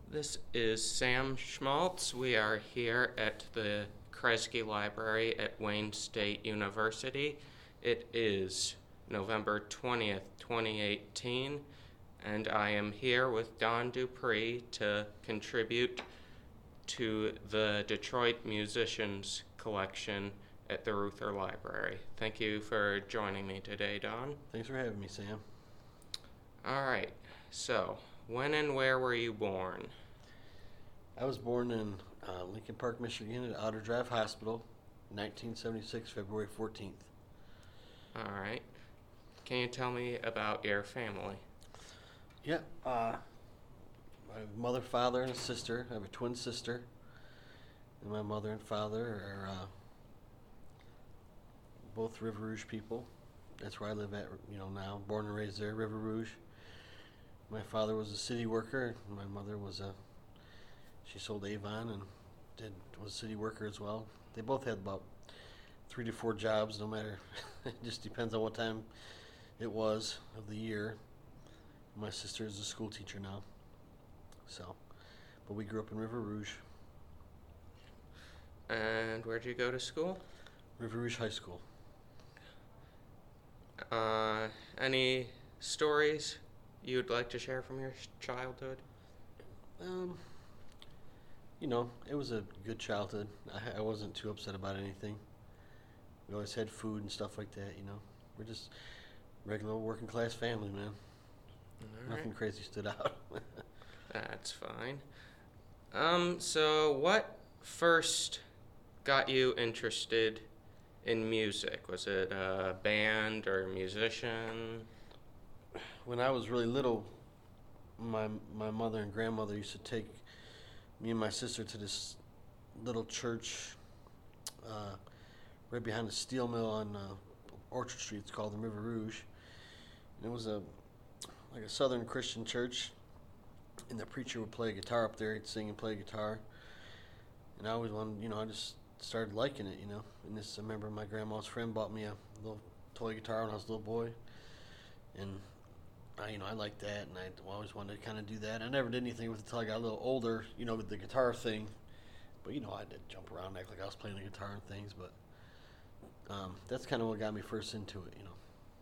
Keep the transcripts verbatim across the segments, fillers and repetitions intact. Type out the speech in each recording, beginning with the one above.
This is Sam Schmaltz. We are here at the Kresge Library at Wayne State University. It is November twentieth, twenty eighteen, and I am here with Don Dupree to contribute to the Detroit Musicians Collection at the Reuther Library. Thank you for joining me today, Don. Thanks for having me, Sam. All right, so when and where were you born? I was born in uh, Lincoln Park, Michigan at Otter Drive Hospital, nineteen seventy-six, February fourteenth. All right. Can you tell me about your family? Yeah, uh, my mother, father, and a sister. I have a twin sister. And my mother and father are uh, both River Rouge people. That's where I live at, you know, now. Born and raised there, River Rouge. My father was a city worker. And my mother was a, she sold Avon and did was a city worker as well. They both had about three to four jobs, no matter. It just depends on what time it was of the year. My sister is a school teacher now. So, but we grew up in River Rouge. And where'd you go to school? River Rouge High School. Uh, any stories you'd like to share from your childhood? Um, you know, it was a good childhood. I, I wasn't too upset about anything. We always had food and stuff like that, you know. We're just regular working class family, man. All Nothing right. crazy stood out. That's fine. Um, so what first got you interested in music? Was it a band or a musician? When I was really little, my my mother and grandmother used to take me and my sister to this little church uh, right behind the steel mill on uh, Orchard Street. It's called the River Rouge. And it was a like a Southern Christian church, and the preacher would play guitar up there. He'd sing and play guitar, and I always wanted, you know, I just started liking it, you know. And this, I remember my grandma's friend bought me a little toy guitar when I was a little boy, and I, you know, I liked that, and I always wanted to kind of do that. I never did anything with it until I got a little older, you know, with the guitar thing. But you know, I did jump around, act like I was playing the guitar and things. But um, that's kind of what got me first into it, you know.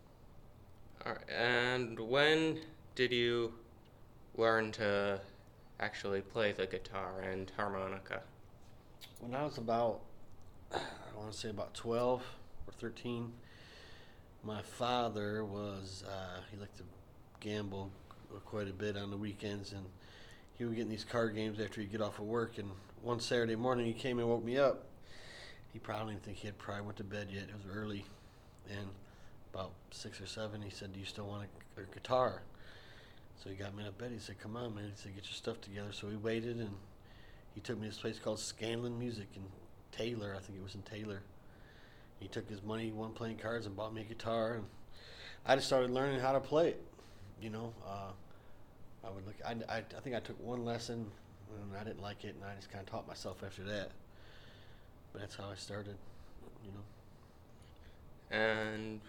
All right. And when did you learn to actually play the guitar and harmonica? When I was about, I want to say about twelve or thirteen, my father was, uh, he liked to gamble quite a bit on the weekends, and he would get in these card games after he'd get off of work. And one Saturday morning, he came and woke me up. He probably didn't think he had probably went to bed yet. It was early, and about six or seven, he said, "Do you still want a, a guitar?" So he got me out of bed. He said, "Come on, man." He said, "Get your stuff together." So we waited, and he took me to this place called Scanlon Music in Taylor. I think it was in Taylor. He took his money, he won playing cards, and bought me a guitar. And I just started learning how to play it. You know, uh, I would look. I, I, I think I took one lesson, and I didn't like it, and I just kind of taught myself after that. But that's how I started. You know. And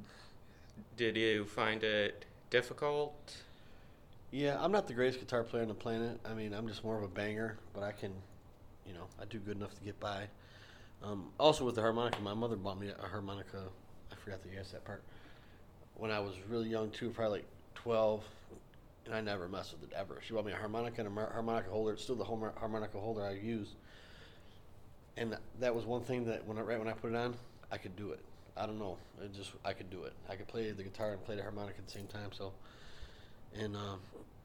did you find it difficult? Yeah, I'm not the greatest guitar player on the planet. I mean, I'm just more of a banger, but I can, you know, I do good enough to get by. Um, also with the harmonica, my mother bought me a harmonica. I forgot to guess that part. When I was really young too, probably like twelve, and I never messed with it ever. She bought me a harmonica and a mar- harmonica holder. It's still the home harmonica holder I use. And that was one thing that when I, right when I put it on, I could do it. I don't know. It just I could do it. I could play the guitar and play the harmonica at the same time. So, and um,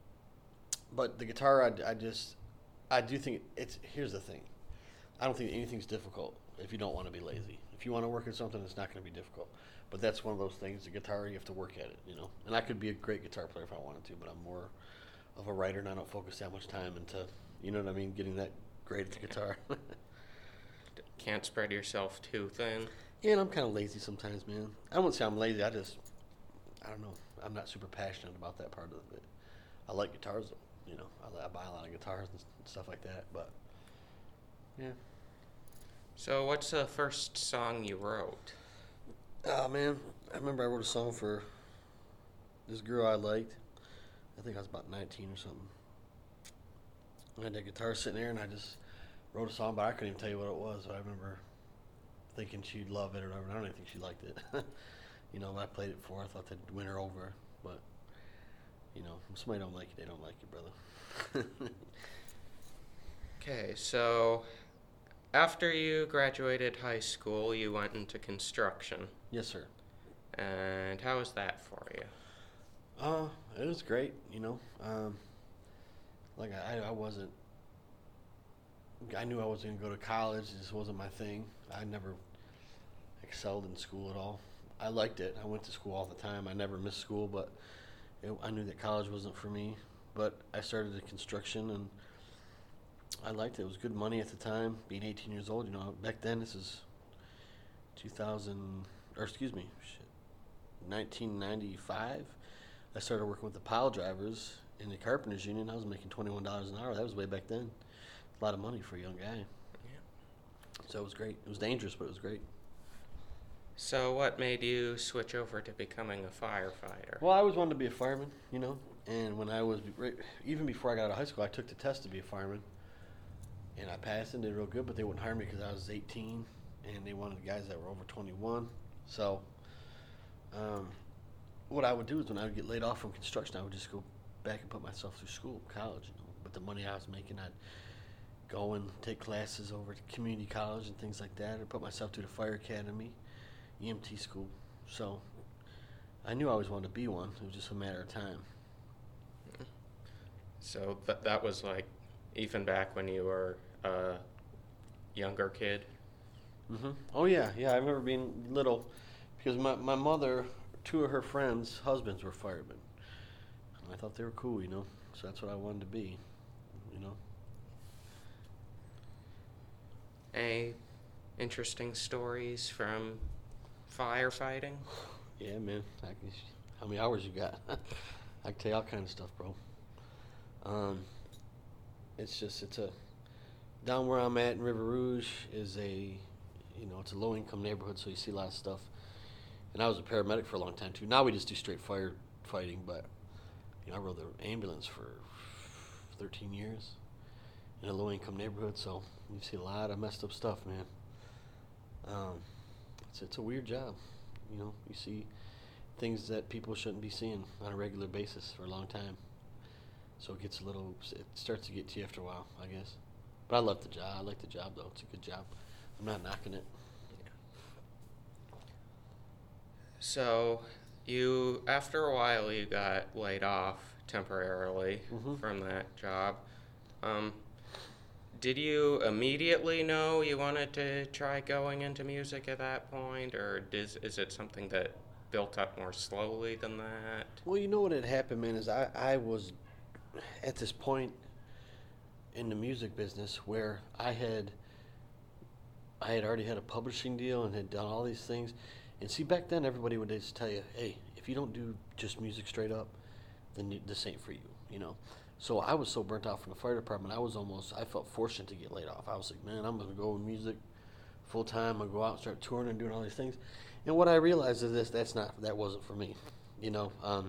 but the guitar, I, I just I do think it's. Here's the thing. I don't think anything's difficult if you don't want to be lazy. If you want to work at something, it's not going to be difficult. But that's one of those things. The guitar, you have to work at it, you know. And I could be a great guitar player if I wanted to, but I'm more of a writer, and I don't focus that much time into, you know what I mean, getting that great at the guitar. Can't spread yourself too thin. Yeah, and I'm kind of lazy sometimes, man. I wouldn't say I'm lazy. I just, I don't know. I'm not super passionate about that part of it. I like guitars, you know. I, I buy a lot of guitars and stuff like that, but yeah. So what's the first song you wrote? Oh, man. I remember I wrote a song for this girl I liked. I think I was about nineteen or something. I had that guitar sitting there, and I just wrote a song, but I couldn't even tell you what it was. But I remember thinking she'd love it or whatever. I don't even think she liked it. You know, I played it for her. I thought they'd win her over. But, you know, if somebody don't like it, they don't like it, brother. Okay, so after you graduated high school, you went into construction. Yes, sir. And how was that for you? Uh, it was great, you know. Um, like, I, I wasn't, I knew I wasn't going to go to college. It just wasn't my thing. I never excelled in school at all. I liked it. I went to school all the time. I never missed school, but it, I knew that college wasn't for me. But I started in construction, and I liked it. It was good money at the time, being eighteen years old. You know, back then, this is two thousand, or excuse me, shit, nineteen ninety-five. I started working with the pile drivers in the carpenters union. I was making twenty-one dollars an hour. That was way back then. A lot of money for a young guy. Yeah. So it was great. It was dangerous, but it was great. So what made you switch over to becoming a firefighter? Well, I always wanted to be a fireman, you know. And when I was, even before I got out of high school, I took the test to be a fireman. And I passed and did real good, but they wouldn't hire me because I was eighteen. And they wanted guys that were over twenty-one. So um, what I would do is when I would get laid off from construction, I would just go back and put myself through school, college. You know. With the money I was making, I'd go and take classes over to community college and things like that, or put myself through the fire academy, E M T school. So I knew I always wanted to be one. It was just a matter of time. So th- that was like even back when you were a younger kid? Mm-hmm. Oh, yeah. Yeah, I remember being little because my, my mother, two of her friends' husbands were firemen. And I thought they were cool, you know. So that's what I wanted to be, you know. Any interesting stories from firefighting? Yeah, man. I can, how many hours you got? I can tell you all kind of stuff, bro. Um, it's just, it's a, down where I'm at in River Rouge is a, you know, it's a low-income neighborhood, so you see a lot of stuff. And I was a paramedic for a long time, too. Now we just do straight fire fighting, but, you know, I rode the ambulance for thirteen years in a low-income neighborhood, so you see a lot of messed up stuff, man. Um, it's, it's a weird job. You know, you see things that people shouldn't be seeing on a regular basis for a long time. So it gets a little, it starts to get to you after a while, I guess. But I love the job. I like the job, though. It's a good job. I'm not knocking it. Yeah. So you, after a while, you got laid off temporarily Mhm. from that job. Um, did you immediately know you wanted to try going into music at that point, or is, is it something that built up more slowly than that? Well, you know what had happened, man, is I, I was at this point in the music business where I had I had already had a publishing deal and had done all these things. And see, back then everybody would just tell you, hey, if you don't do just music straight up, then you, this ain't for you, you know. So I was so burnt out from the fire department, I was almost, I felt fortunate to get laid off. I was like, man, I'm going to go with music full time. I'm going to go out and start touring and doing all these things. And what I realized is this, that's not, that wasn't for me, you know. Um,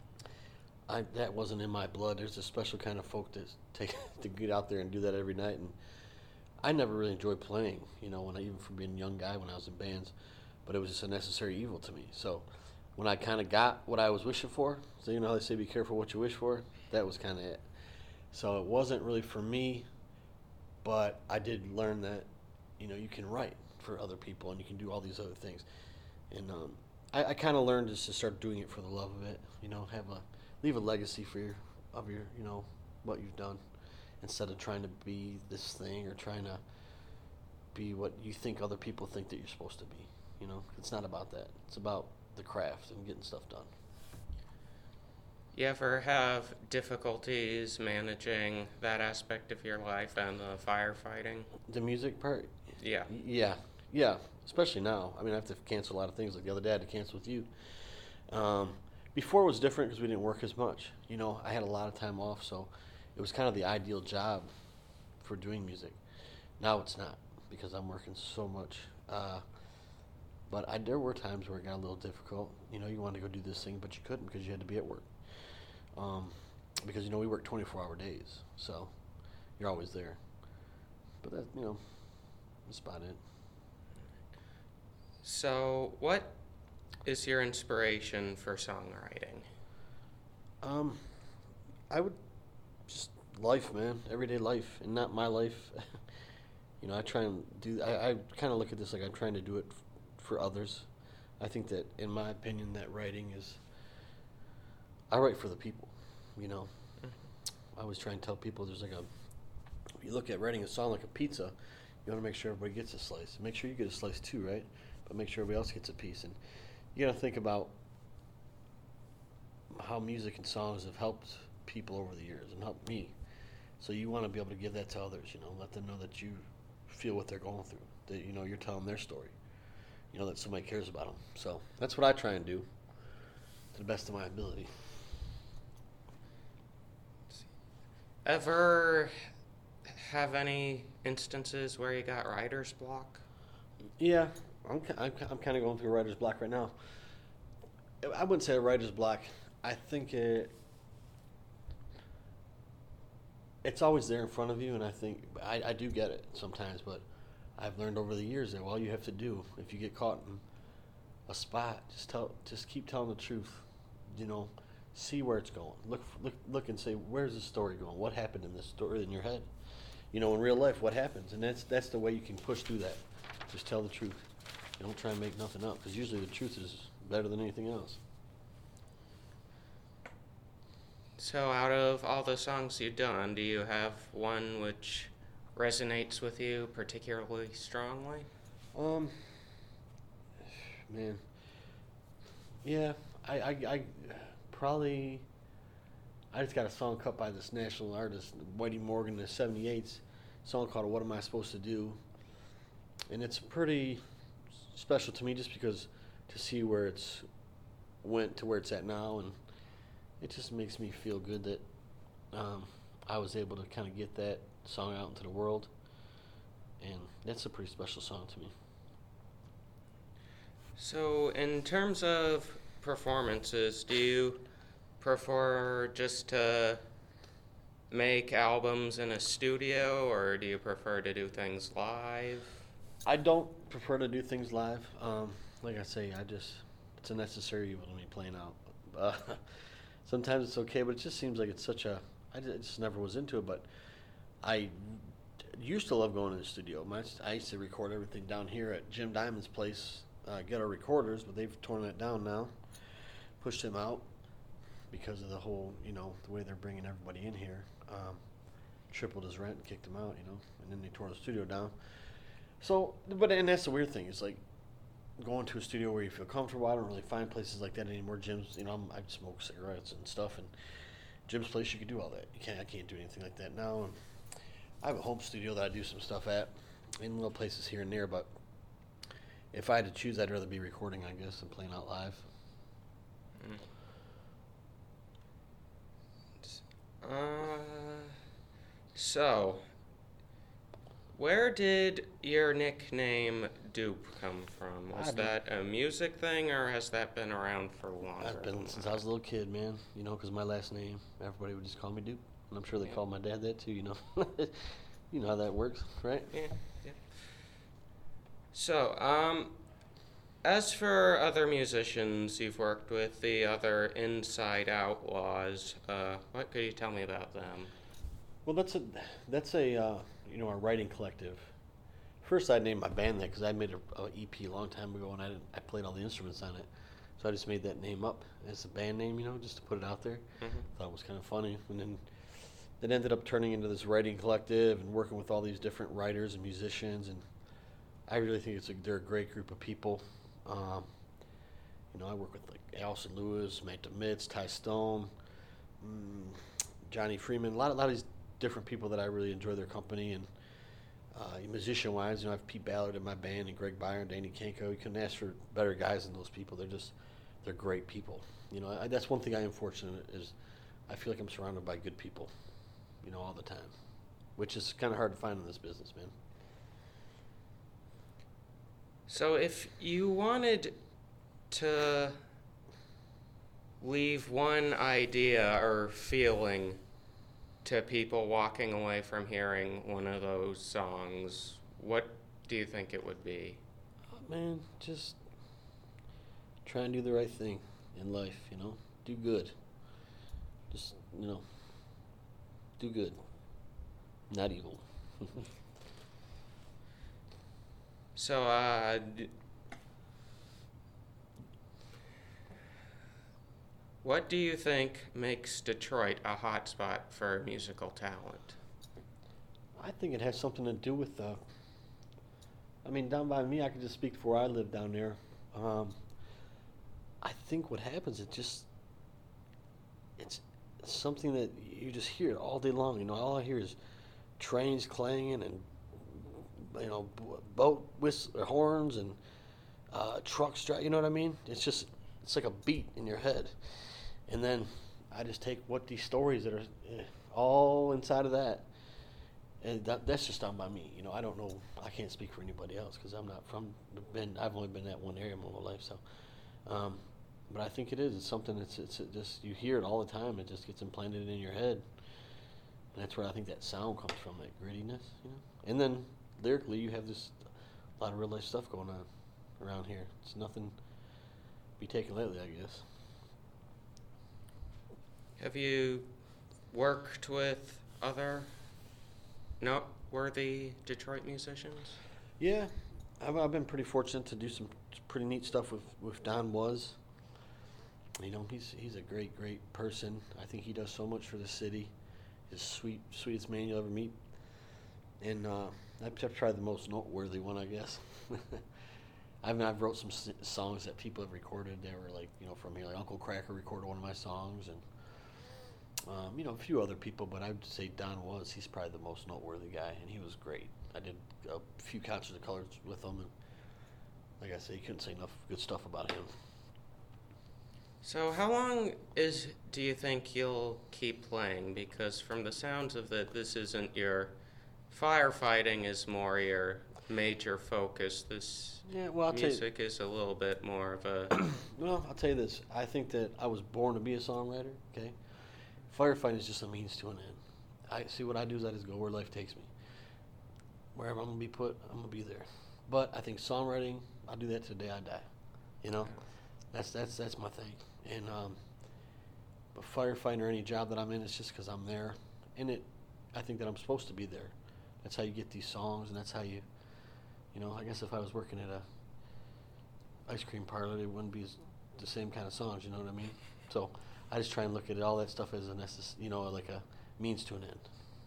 I, that wasn't in my blood. There's a special kind of folk that take to get out there and do that every night. And I never really enjoyed playing, you know, when I, even from being a young guy when I was in bands, but it was just a necessary evil to me. So when I kind of got what I was wishing for, so you know how they say be careful what you wish for, that was kind of it. So it wasn't really for me, but I did learn that, you know, you can write for other people and you can do all these other things. And um, I, I kind of learned just to start doing it for the love of it, you know, have a leave a legacy for your of your, you know, what you've done, instead of trying to be this thing or trying to be what you think other people think that you're supposed to be. You know, it's not about that. It's about the craft and getting stuff done. You ever have difficulties managing that aspect of your life and the firefighting? The music part? Yeah. Y- Yeah, yeah. Especially now. I mean, I have to cancel a lot of things. Like the other day, I had to cancel with you. Um, before it was different because we didn't work as much. You know, I had a lot of time off, so it was kind of the ideal job for doing music. Now it's not because I'm working so much. Uh, but I, there were times where it got a little difficult. You know, you wanted to go do this thing, but you couldn't because you had to be at work. Um, because, you know, we work twenty-four hour days. So you're always there. But that, you know, that's about it. So, what is your inspiration for songwriting? Um, I would just life, man, everyday life, and not my life. You know, I try and do. I, I kind of look at this like I'm trying to do it f- for others. I think that, in my opinion, that writing is. I write for the people. You know, I always try and tell people there's like a. If you look at writing a song like a pizza, you want to make sure everybody gets a slice. Make sure you get a slice too, right? But make sure everybody else gets a piece. And you got to think about how music and songs have helped people over the years and helped me. So you want to be able to give that to others. You know, let them know that you feel what they're going through. That you know you're telling their story. You know that somebody cares about them. So that's what I try and do to the best of my ability. Ever have any instances where you got writer's block? Yeah, I'm ki- I'm, ki- I'm kind of going through a writer's block right now. I wouldn't say a writer's block. I think it it's always there in front of you, and I think I, I do get it sometimes, but I've learned over the years that all you have to do if you get caught in a spot, just tell, just keep telling the truth. You know, see where it's going. Look, look, look, and say, where's the story going? What happened in this story in your head? You know, in real life, what happens? And that's that's the way you can push through that. Just tell the truth. You don't try and make nothing up, because usually the truth is better than anything else. So, out of all the songs you've done, do you have one which resonates with you particularly strongly? Um, man, yeah, I, I, I probably, I just got a song cut by this national artist, Whitey Morgan, the seventy-eights, song called "What Am I Supposed to Do," and it's pretty special to me just because to see where it's went to where it's at now, and it just makes me feel good that um, I was able to kind of get that song out into the world, and that's a pretty special song to me. So, in terms of performances, do you prefer just to make albums in a studio, or do you prefer to do things live? I don't prefer to do things live. Um, like I say, I just, it's a necessary evil to me playing out. Uh, sometimes it's okay, but it just seems like it's such a, I ju- I just never was into it, but I used to love going to the studio. My, I used to record everything down here at Jim Diamond's place, uh, get our recorders, but they've torn it down now, pushed him out because of the whole, you know, the way they're bringing everybody in here. Um, tripled his rent and kicked him out, you know, and then they tore the studio down. So, but, and that's the weird thing, it's like going to a studio where you feel comfortable. I don't really find places like that anymore. Gyms, you know, I'm, I smoke cigarettes and stuff, and Jim's place, you can do all that. You can't, I can't do anything like that now. And I have a home studio that I do some stuff at in little places here and there, but if I had to choose, I'd rather be recording, I guess, than playing out live. Uh, so, where did your nickname Dupe come from? Was I don't- that a music thing, or has that been around for longer? I've been than since that? I was a little kid, man. You know, because my last name, everybody would just call me Duke, and I'm sure they Yeah. called my dad that too. You know, you know how that works, right? Yeah, yeah. So, um, as for other musicians you've worked with, the other Inside Outlaws, uh, what could you tell me about them? Well, that's a that's a uh, you know, our writing collective. First, I named my band that because I made a, a E P a long time ago, and I didn't, I played all the instruments on it, so I just made that name up as a band name, you know, just to put it out there. Mhm. Thought it was kind of funny, and then it ended up turning into this writing collective and working with all these different writers and musicians, and I really think it's a, they're a great group of people. Um, you know, I work with like Allison Lewis, Matt DeMitz, Ty Stone, mm, Johnny Freeman, a lot, a lot of these different people that I really enjoy their company. And uh, musician-wise, you know, I have Pete Ballard in my band and Greg Byron, Danny Kanko. You couldn't ask for better guys than those people. They're just, they're great people. You know, I, that's one thing I am fortunate is I feel like I'm surrounded by good people, you know, all the time, which is kind of hard to find in this business, man. So, if you wanted to leave one idea or feeling to people walking away from hearing one of those songs, what do you think it would be? Man, just try and do the right thing in life, you know? Do good. Just, you know, do good. Not evil. So, uh, d- what do you think makes Detroit a hotspot for musical talent? I think it has something to do with the. I mean, down by me, I can just speak for where I live down there. Um, I think what happens, it just. It's something that you just hear it all day long. You know, all I hear is trains clanging and, you know, b- boat whistle, horns and uh, trucks. Dri- you know what I mean? It's just, it's like a beat in your head. And then I just take what these stories that are eh, all inside of that, and that, that's just down by me. You know, I don't know. I can't speak for anybody else because I'm not from. Been I've only been in that one area my whole life. So, um, but I think it is. It's something that's it's it just you hear it all the time. It just gets implanted in your head, and that's where I think that sound comes from. That grittiness, you know. And then lyrically, you have this a lot of real life stuff going on around here. It's nothing to be taken lightly, I guess. Have you worked with other noteworthy Detroit musicians? Yeah, I've, I've been pretty fortunate to do some pretty neat stuff with, with Don Was. You know, he's he's a great, great person. I think he does so much for the city. He's sweet, sweetest man you'll ever meet. And uh, I've, I've tried the most noteworthy one, I guess. I mean, I've wrote some s- songs that people have recorded. They were like, you know, from here. Like Uncle Cracker recorded one of my songs, and um, you know, a few other people. But I'd say Don Was. He's probably the most noteworthy guy, and he was great. I did a few concerts of colors with him, and like I said, you couldn't say enough good stuff about him. So how long is do you think you'll keep playing? Because from the sounds of it, this isn't your firefighting is more your major focus. This Yeah, well, I'll tell you. music is a little bit more of a Well, I'll tell you this. I think that I was born to be a songwriter. Okay, firefighting is just a means to an end. I see what I do is I just go where life takes me. Wherever I'm gonna be put, I'm gonna be there. But I think songwriting, I'll do that to the day I die. You know, that's that's that's my thing. And um, but firefighting or any job that I'm in, it's just because I'm there, and it. I think that I'm supposed to be there. That's how you get these songs, and that's how you. You know, I guess if I was working at a ice cream parlor, they wouldn't be as, the same kind of songs. You know what I mean? So I just try and look at all that stuff as a necess- you know, like a means to an end.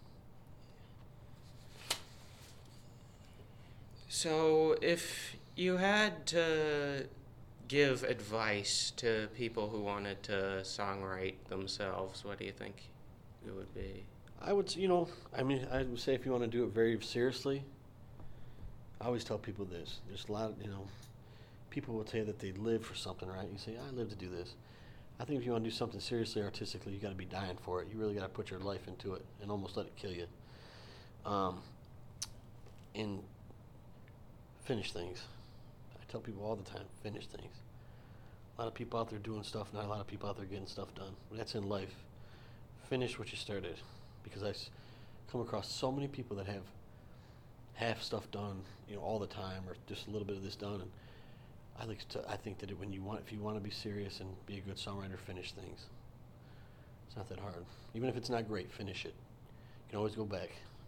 So, if you had to give advice to people who wanted to songwrite themselves, what do you think it would be? I would, s- you know, I mean, I would say if you want to do it very seriously, I always tell people this. There's a lot, of, you know, people will tell you that they live for something, right? You say, I live to do this. I think if you want to do something seriously artistically, you got to be dying for it. You really got to put your life into it and almost let it kill you. Um, and finish things. I tell people all the time, finish things. A lot of people out there doing stuff, not a lot of people out there getting stuff done. That's in life. Finish what you started, because I've come across so many people that have half stuff done, you know, all the time, or just a little bit of this done. And I like to, I think that it, when you want, if you want to be serious and be a good songwriter, finish things. It's not that hard. Even if it's not great, finish it. You can always go back.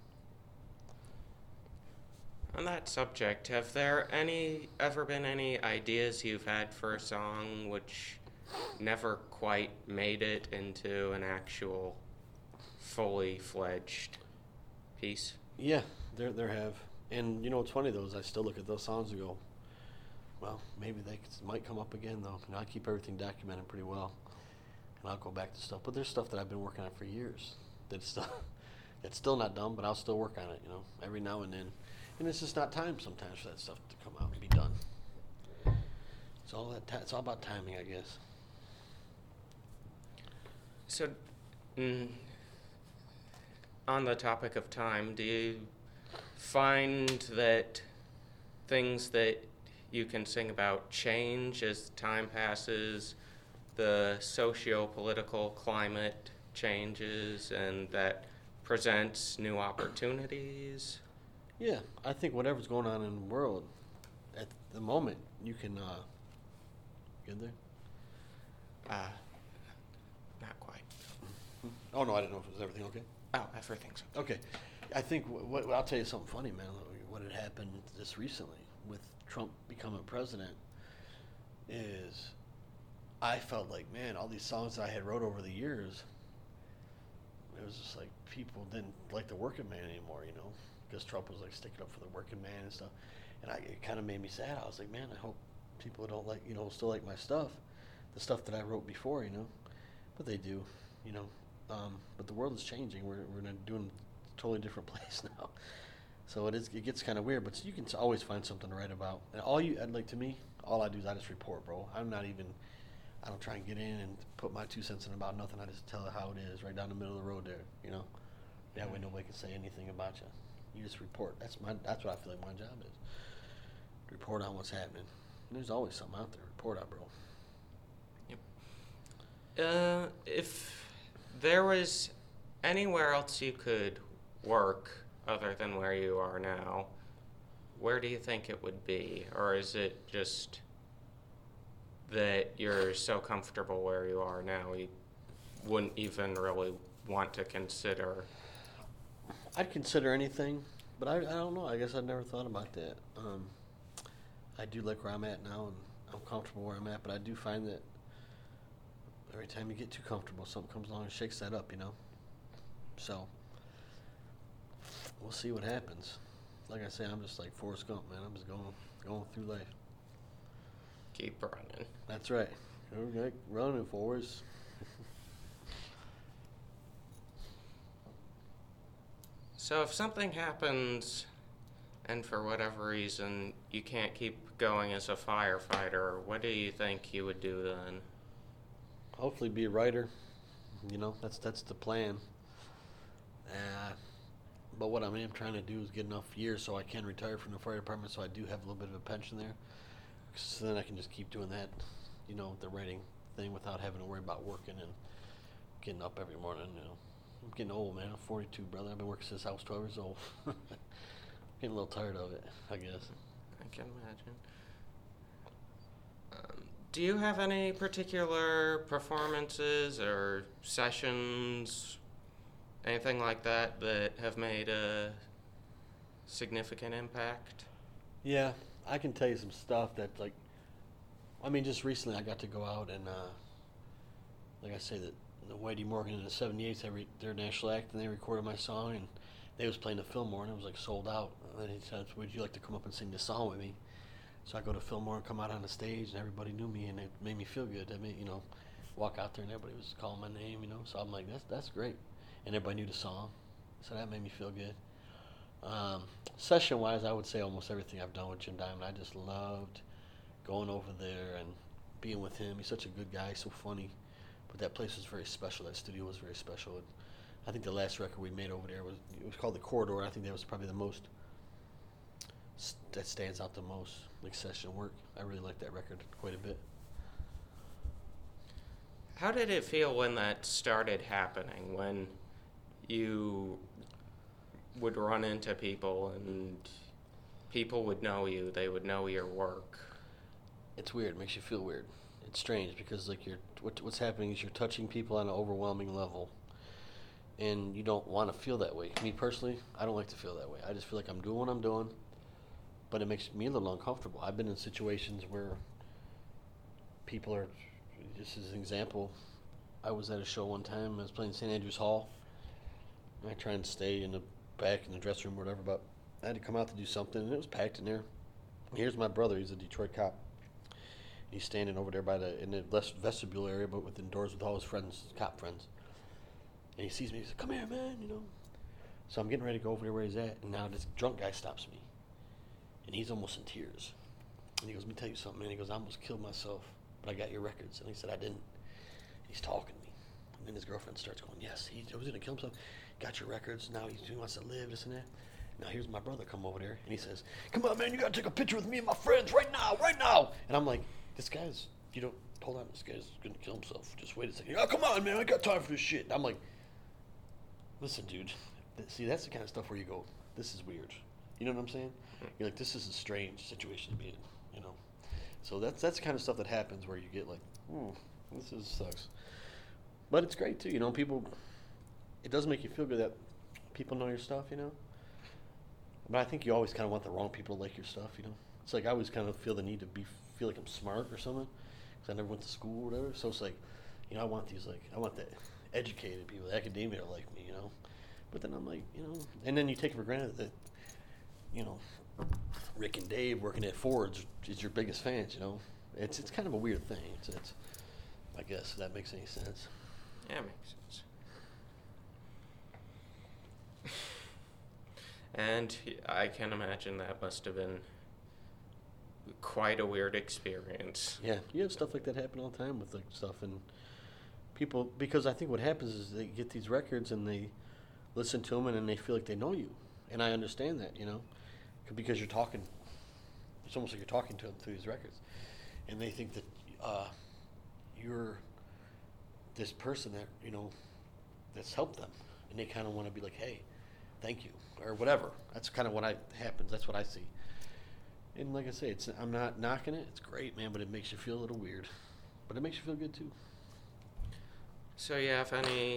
On that subject, have there any ever been any ideas you've had for a song which never quite made it into an actual fully fledged piece? Yeah, there there have. And you know what's funny though is I still look at those songs and go, well, maybe they could, might come up again though. You know, I keep everything documented pretty well, and I'll go back to stuff. But there's stuff that I've been working on for years that's still that's still not done, but I'll still work on it. You know, every now and then. And it's just not time sometimes for that stuff to come out and be done. It's all that. Ti- it's all about timing, I guess. So, mm, on the topic of time, do you find that things that you can sing about change as time passes, the socio-political climate changes, and that presents new opportunities. Yeah, I think whatever's going on in the world at the moment, you can. Uh, get there? Uh, not quite. Oh no, I didn't know if it was everything okay. Oh, everything's okay. Okay, I think what, what I'll tell you something funny, man. What had happened just recently with Trump becoming president is, I felt like, man, all these songs that I had wrote over the years, it was just like people didn't like the working man anymore, you know, because Trump was like sticking up for the working man and stuff, and I, it kind of made me sad. I was like, man, I hope people don't like, you know, still like my stuff, the stuff that I wrote before, you know, but they do, you know. Um, but the world is changing. We're we're in a doing a totally different place now, so it is. It gets kind of weird, but you can always find something to write about. And all you, I'd like to me, all I do is I just report, bro. I'm not even. I don't try and get in and put my two cents in about nothing. I just tell it how it is, right down the middle of the road there. You know, that way nobody can say anything about you. You just report. That's my. That's what I feel like my job is. Report on what's happening. And there's always something out there. Report on, bro. Yep. Uh, if there was anywhere else you could work other than where you are now, where do you think it would be? Or is it just that you're so comfortable where you are now you wouldn't even really want to consider? I'd consider anything, but I, I don't know. I guess I'd never thought about that. Um, I do like where I'm at now, and I'm comfortable where I'm at, but I do find that every time you get too comfortable, something comes along and shakes that up, you know? So, we'll see what happens. Like I say, I'm just like Forrest Gump, man. I'm just going going through life. Keep running. That's right. We're like running forwards. So if something happens and for whatever reason you can't keep going as a firefighter, what do you think you would do then? Hopefully be a writer. You know, that's that's the plan. Uh, but what I'm trying to do is get enough years so I can retire from the fire department, so I do have a little bit of a pension there. So then I can just keep doing that, you know, the writing thing without having to worry about working and getting up every morning, you know. I'm getting old, man. I'm forty-two, brother. I've been working since I was twelve years old. Getting a little tired of it, I guess. I can imagine. Um, do you have any particular performances or sessions, anything like that, that have made a significant impact? Yeah, I can tell you some stuff that, like, I mean, just recently I got to go out and, uh, like I say, that the Whitey Morgan and the seventy-eights, they re- their national act, and they recorded my song, and they was playing the Fillmore, and it was like sold out. And he said, "Would you like to come up and sing this song with me?" So I go to Fillmore and come out on the stage, and everybody knew me, and it made me feel good. I mean, you know, walk out there and everybody was calling my name, you know. So I'm like, that's that's great, and everybody knew the song, so that made me feel good. Um, session-wise, I would say almost everything I've done with Jim Diamond. I just loved going over there and being with him. He's such a good guy, so funny. But that place was very special. That studio was very special. And I think the last record we made over there was it was called The Corridor. I think that was probably the most that stands out the most, like session work. I really like that record quite a bit. How did it feel when that started happening, when you would run into people and people would know you, they would know your work? It's weird. It makes you feel weird. It's strange because like you're what, what's happening is you're touching people on an overwhelming level, and you don't want to feel that way. Me personally, I don't like to feel that way. I just feel like I'm doing what I'm doing, but it makes me a little uncomfortable. I've been in situations where people are, just as an example, I was at a show one time, I was playing Saint Andrews Hall, and I try and stay in the back in the dressing room or whatever, but I had to come out to do something, and it was packed in there. And here's my brother, he's a Detroit cop. He's standing over there by the in the vestibule area, but within doors with all his friends, cop friends. And he sees me. He says, "Come here, man," you know. So I'm getting ready to go over there where he's at, and now this drunk guy stops me, and he's almost in tears. And he goes, "Let me tell you something, man." He goes, "I almost killed myself, but I got your records." And he said, "I didn't." He's talking to me, and then his girlfriend starts going, "Yes, he was gonna kill himself. Got your records. Now he, he wants to live, this and that." Now here's my brother come over there, and he says, "Come on, man, you gotta take a picture with me and my friends right now, right now." And I'm like, this guy's, you don't, hold on, this guy's gonna kill himself. Just wait a second. "Oh, come on, man, I got time for this shit." And I'm like, listen, dude, th- see, that's the kind of stuff where you go, this is weird. You know what I'm saying? You're like, this is a strange situation to be in. You know, so that's that's the kind of stuff that happens where you get like, hmm, this is sucks. But it's great too. You know, people. It does make you feel good that people know your stuff. You know. But I think you always kind of want the wrong people to like your stuff. You know, it's like I always kind of feel the need to be feel like I'm smart or something because I never went to school or whatever. So it's like, you know, I want these like I want the educated people, the academia to like me. You know. But then I'm like, you know, and then you take it for granted that, you know, Rick and Dave working at Ford's is your biggest fans. You know, it's it's kind of a weird thing. It's, it's I guess if that makes any sense. Yeah, it makes sense. And I can imagine that must have been quite a weird experience. Yeah, you have stuff like that happen all the time with like stuff and people because I think what happens is they get these records and they listen to them and then they feel like they know you, and I understand that, you know, because you're talking. It's almost like you're talking to them through these records, and they think that uh, you're this person that you know that's helped them, and they kind of want to be like, hey, thank you or whatever. That's kind of what I happens. That's what I see. And like I say, it's I'm not knocking it. It's great, man, but it makes you feel a little weird, but it makes you feel good too. So you have any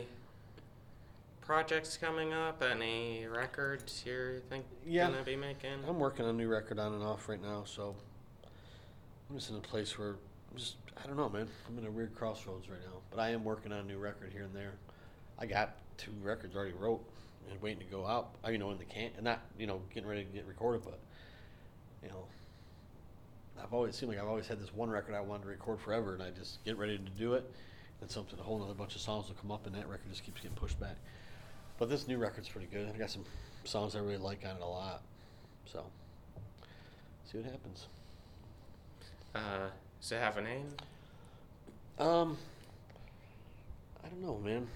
projects coming up? Any records you're think Yeah. gonna be making? I'm working on a new record on and off right now, so I'm just in a place where I'm just I don't know, man. I'm in a weird crossroads right now, but I am working on a new record here and there. I got two records already wrote and waiting to go out. I, you know, in the can, not you know getting ready to get recorded, but you know, I've always seemed like I've always had this one record I wanted to record forever, and I just get ready to do it, and something a whole other bunch of songs will come up, and that record just keeps getting pushed back. But this new record's pretty good. I got some songs I really like on it a lot, so see what happens. Uh, does it have a name? Um, I don't know, man.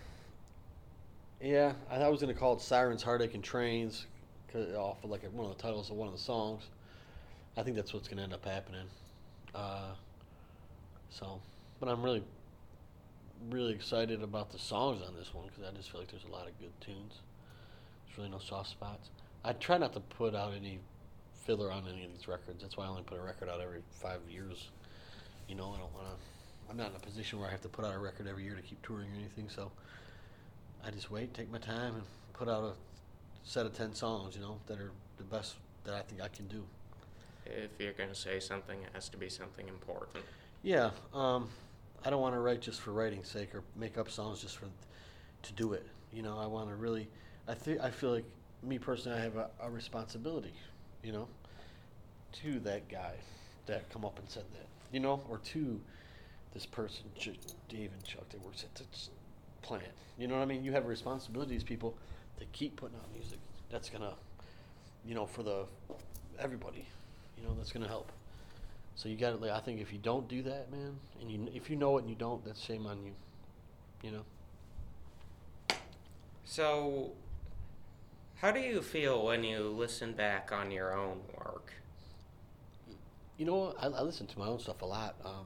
Yeah, I, I was gonna call it "Sirens, Heartache, and Trains," 'cause off of like one of the titles of one of the songs. I think that's what's gonna end up happening. Uh, so, but I'm really, really excited about the songs on this one because I just feel like there's a lot of good tunes. There's really no soft spots. I try not to put out any filler on any of these records. That's why I only put a record out every five years. You know, I don't want to. I'm not in a position where I have to put out a record every year to keep touring or anything. So I just wait, take my time, and put out a set of ten songs. You know, that are the best that I think I can do. If you're gonna say something, it has to be something important. Yeah, um, I don't want to write just for writing's sake or make up songs just for to do it. You know, I want to really. I think I feel like me personally, I have a, a responsibility. You know, to that guy that come up and said that. You know, or to this person, J- Dave and Chuck, that works at this plant. You know what I mean? You have a responsibility to these people to keep putting out music. That's gonna, you know, for the everybody. You know, that's gonna help. So you got to. Like, I think if you don't do that, man, and you if you know it and you don't, that's shame on you. You know. So, how do you feel when you listen back on your own work? You know, I, I listen to my own stuff a lot. Um,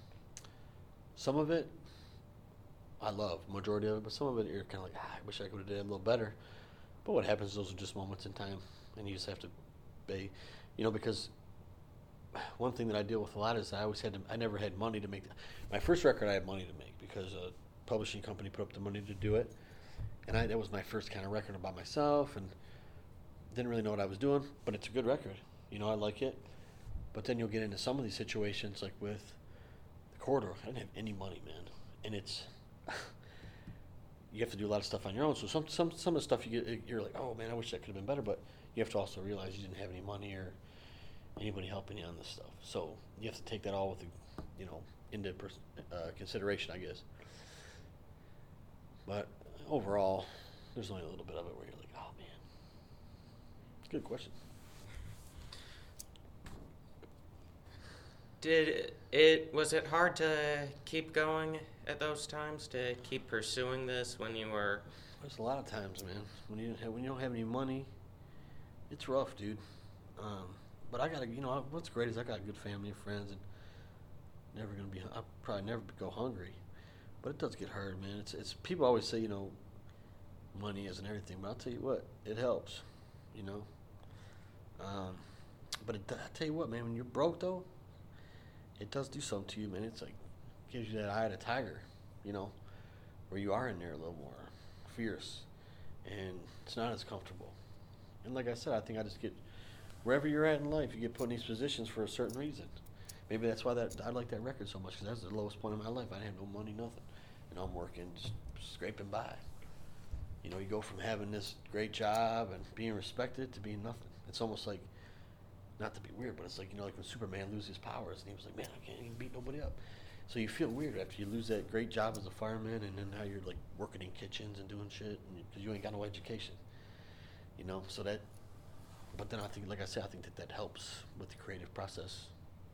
some of it, I love, majority of it, but some of it you're kind of like, ah, I wish I could have done a little better. But what happens is those are just moments in time, and you just have to be, you know, because one thing that I deal with a lot is I always had to, I never had money to make. My first record I had money to make because a publishing company put up the money to do it, and I, that was my first kind of record about myself, and didn't really know what I was doing, but it's a good record. You know, I like it. But then you'll get into some of these situations, like with the Corridor. I didn't have any money, man, and it's you have to do a lot of stuff on your own. So some some some of the stuff you get, you're like, oh man, I wish that could have been better. But you have to also realize you didn't have any money or anybody helping you on this stuff. So you have to take that all with, you know, into pers- uh, consideration, I guess. But overall, there's only a little bit of it where you're like, oh man, good question. Did it was it hard to keep going at those times, to keep pursuing this when you were? There's a lot of times, man, when you have, when you don't have any money, it's rough, dude. Um, but I got, you know, what's great is I got good family and friends, and never gonna be. I'll probably never go hungry, but it does get hard, man. It's it's people always say, you know, money isn't everything, but I'll tell you what, it helps, you know. Um, but it, I tell you what, man, when you're broke though, it does do something to you, man. It's like gives you that eye of the tiger, you know, where you are in there a little more fierce, and it's not as comfortable. And like I said, I think I just get wherever you're at in life, you get put in these positions for a certain reason. Maybe that's why that I like that record so much, because that's the lowest point in my life. I didn't have no money, nothing, and I'm working, just scraping by. You know, you go from having this great job and being respected to being nothing. It's almost like, not to be weird, but it's like, you know, like when Superman loses his powers and he was like, man, I can't even beat nobody up. So you feel weird after you lose that great job as a fireman, and then now you're like working in kitchens and doing shit because you ain't got no education. You know, so that, but then I think, like I said, I think that that helps with the creative process.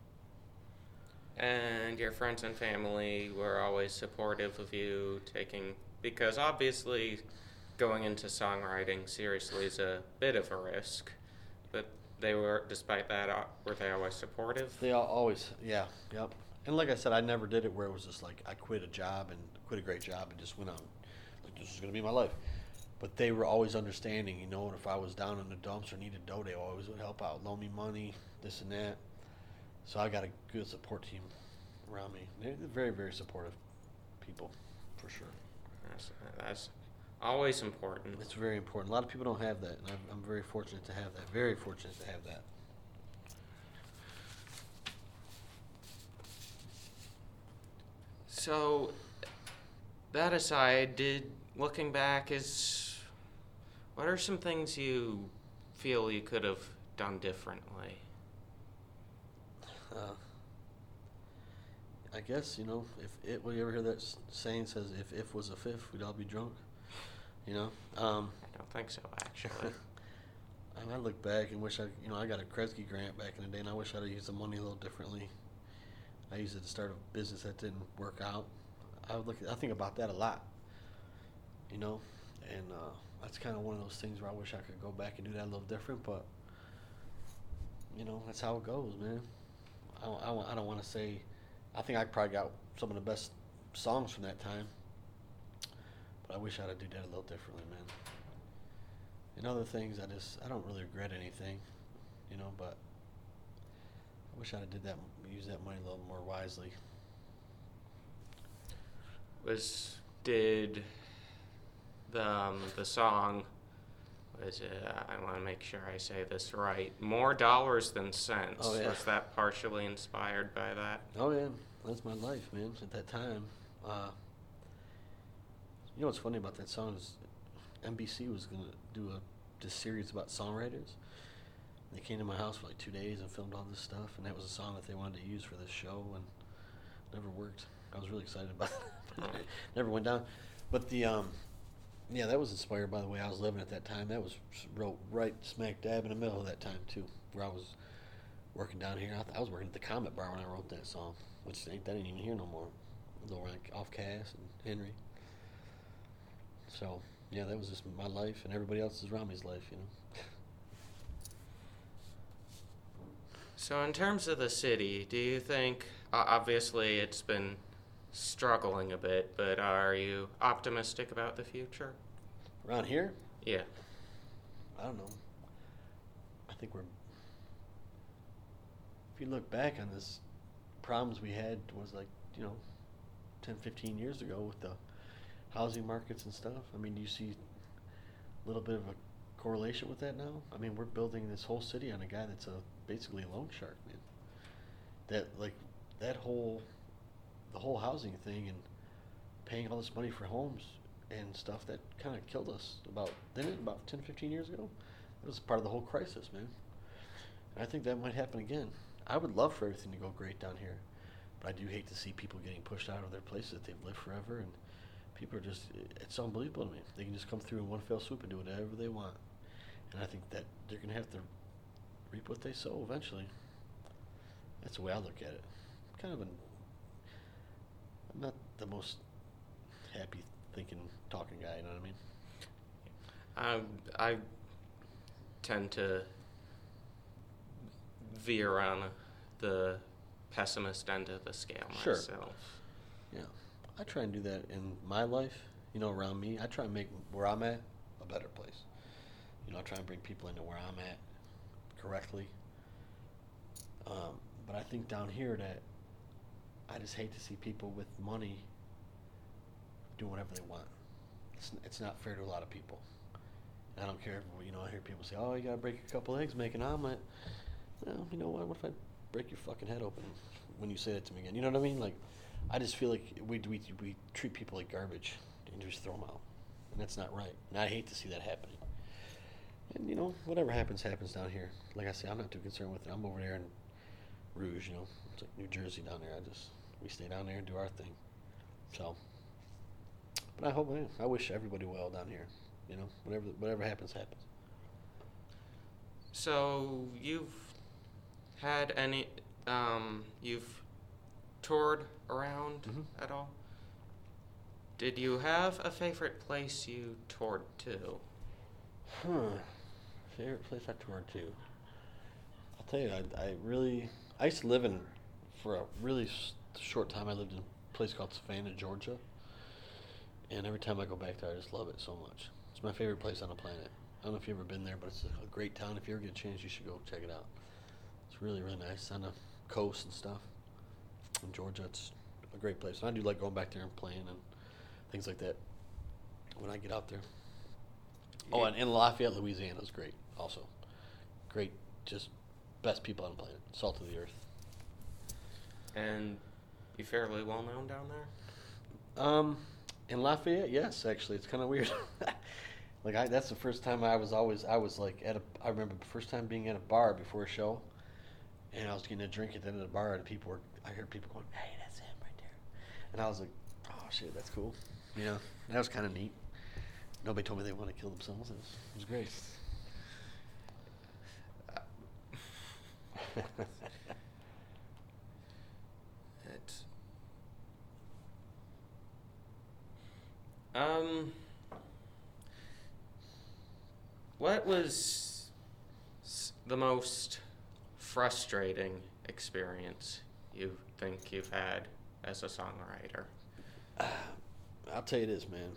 And your friends and family were always supportive of you taking, because obviously going into songwriting seriously is a bit of a risk, but they were, despite that, uh, were they always supportive? They all, always, yeah, yep. And like I said, I never did it where it was just like I quit a job and quit a great job and just went on, like this is going to be my life. But they were always understanding, you know, and if I was down in the dumps or needed dough, they always would help out, loan me money, this and that. So I got a good support team around me. They're very, very supportive people, for sure. That's, that's always important. It's very important. A lot of people don't have that, and I'm, I'm very fortunate to have that. Very fortunate to have that. So, that aside, did looking back, is what are some things you feel you could have done differently? Uh, I guess, you know, if it, well, you ever hear that s- saying says, if if was a fifth, we'd all be drunk, you know? Um, I don't think so, actually. I, I look back and wish I, you know, I got a Kresge grant back in the day, and I wish I'd have used the money a little differently. I used it to start a business that didn't work out. I would look, I think about that a lot, you know? And uh, that's kind of one of those things where I wish I could go back and do that a little different, but, you know, that's how it goes, man. I don't, I don't, I don't want to say, I think I probably got some of the best songs from that time, but I wish I'd have did that a little differently, man. And other things, I just, I don't really regret anything, you know, but I wish I'd have did that, use that money a little more wisely. Was, did the, um, the song, was it, I want to make sure I say this right, More Dollars Than Cents, Oh, yeah. was that partially inspired by that? Oh, yeah, that's my life, man, at that time. Uh, you know what's funny about that song is N B C was going to do a this series about songwriters. They came to my house for like two days and filmed all this stuff, and that was a song that they wanted to use for this show, and never worked. I was really excited about it. Never went down. But the, um, yeah, that was inspired by the way I was living at that time. That was wrote right smack dab in the middle of that time, too, where I was working down here. I, th- I was working at the Comet Bar when I wrote that song, which ain't, that ain't even here no more. Little like off Cass and Henry. So, yeah, that was just my life and everybody else's around me's life, you know. So in terms of the city, do you think, uh, obviously it's been struggling a bit, but are you optimistic about the future? Around here, Yeah. I don't know. I think we're. If you look back on this, problems we had was like, you know, ten, fifteen years ago with the housing markets and stuff. I mean, do you see a little bit of a correlation with that now? I mean, we're building this whole city on a guy that's a basically a loan shark, man. That like that whole the whole housing thing and paying all this money for homes and stuff that kind of killed us about didn't it about ten, fifteen years ago? It was part of the whole crisis, man. And I think that might happen again. I would love for everything to go great down here, but I do hate to see people getting pushed out of their places that they've lived forever, and people are just, it's unbelievable to me. They can just come through in one fell swoop and do whatever they want. And I think that they're going to have to reap what they sow eventually. That's the way I look at it. Kind of an, I'm not the most happy thinking, talking guy, you know what I mean? I, I tend to veer on the pessimist end of the scale Sure. myself. Yeah. I try and do that in my life, you know, around me. I try and make where I'm at better place. You know, I try and bring people into where I'm at correctly. Um, but I think down here that I just hate to see people with money do whatever they want. It's, it's not fair to a lot of people. And I don't care if, you know, I hear people say, oh, you got to break a couple eggs, make an omelet. Well, you know what? What if I break your fucking head open when you say that to me again? You know what I mean? Like, I just feel like we, we, we treat people like garbage and just throw them out. And that's not right. And I hate to see that happening. And, you know, whatever happens, happens down here. Like I say, I'm not too concerned with it. I'm over there in Rouge, you know. It's like New Jersey down there. I just, we stay down there and do our thing. So, but I hope, man, I wish everybody well down here. You know, whatever whatever happens, happens. So you've had any, um, you've toured around Mhm. at all? Did you have a favorite place you toured to? Huh. Favorite place I toured to? I'll tell you, I, I really, I used to live in, for a really s- short time, I lived in a place called Savannah, Georgia. And every time I go back there, I just love it so much. It's my favorite place on the planet. I don't know if you've ever been there, but it's a great town. If you ever get a chance, you should go check it out. It's really, really nice on the coast and stuff. In Georgia, it's a great place. And I do like going back there and playing and things like that when I get out there. Oh, and, and Lafayette, Louisiana is great also. Great, just best people on the planet. Salt of the earth. And you fairly well known down there? Um, in Lafayette, yes, actually. It's kind of weird. Like, I, that's the first time I was always, I was like at a, I remember the first time being at a bar before a show, and I was getting a drink at the end of the bar, and people were, I heard people going, hey, that's him right there. And I was like, oh, shit, that's cool. You know, that was kind of neat. Nobody told me they wanted to kill themselves. It was, it was great. It's, um, what was s- the most frustrating experience you think you've had as a songwriter? I'll tell you this, man.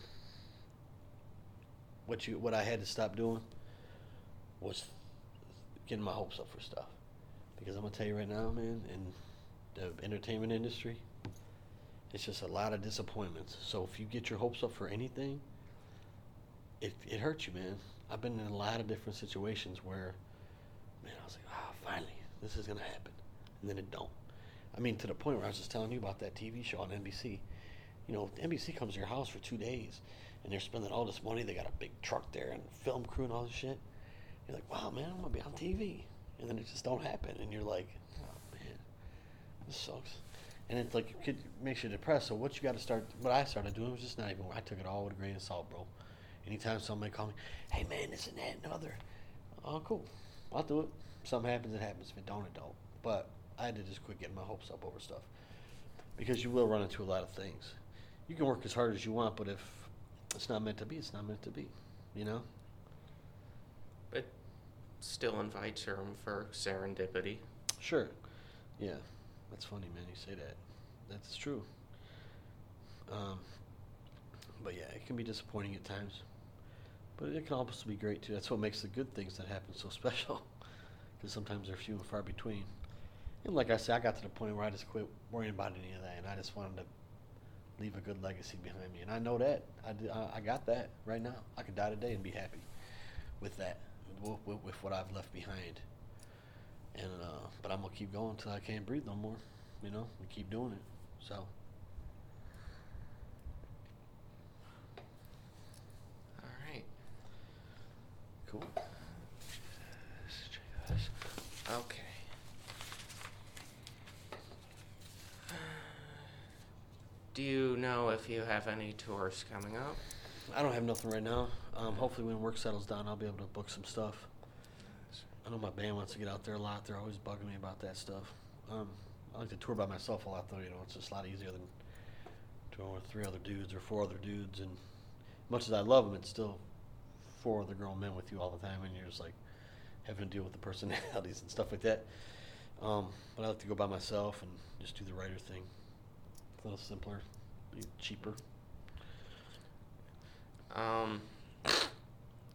What you, what I had to stop doing was getting my hopes up for stuff. Because I'm gonna tell you right now, man, in the entertainment industry, it's just a lot of disappointments. So if you get your hopes up for anything, it it hurts you, man. I've been in a lot of different situations where, man, I was like, ah, finally, this is gonna happen, and then it don't. I mean, to the point where I was just telling you about that T V show on N B C. You know, N B C comes to your house for two days, and they're spending all this money. They got a big truck there and film crew and all this shit. You're like, wow, man, I'm gonna be on T V, and then it just don't happen, and you're like, oh man, this sucks. And it's like, it makes you depressed. So what you got to start, what I started doing was just not even, I took it all with a grain of salt, bro. Anytime somebody call me, hey man, this and that and other, oh cool, I'll do it. If something happens, it happens. If it don't, it don't. But I had to just quit getting my hopes up over stuff, because you will run into a lot of things. You can work as hard as you want, but if it's not meant to be, it's not meant to be, you know? But still invites room for serendipity. Sure. Yeah. That's funny, man. You say that. That's true. Um, but yeah, it can be disappointing at times. But it can also be great, too. That's what makes the good things that happen so special. Because sometimes they're few and far between. And like I said, I got to the point where I just quit worrying about any of that. And I just wanted to leave a good legacy behind me. And I know that. I, did, I, I got that right now. I could die today and be happy with that, with, with, with what I've left behind. And uh, but I'm gonna keep going until I can't breathe no more, you know, and keep doing it. So. All right. Cool. Okay. Do you know if you have any tours coming up? I don't have nothing right now. Um, hopefully, when work settles down, I'll be able to book some stuff. I know my band wants to get out there a lot. They're always bugging me about that stuff. Um, I like to tour by myself a lot, though. You know, it's just a lot easier than touring with three other dudes or four other dudes. And much as I love them, it's still four other grown men with you all the time, and you're just like having to deal with the personalities and stuff like that. Um, but I like to go by myself and just do the writer thing. It's a little simpler, cheaper. Um,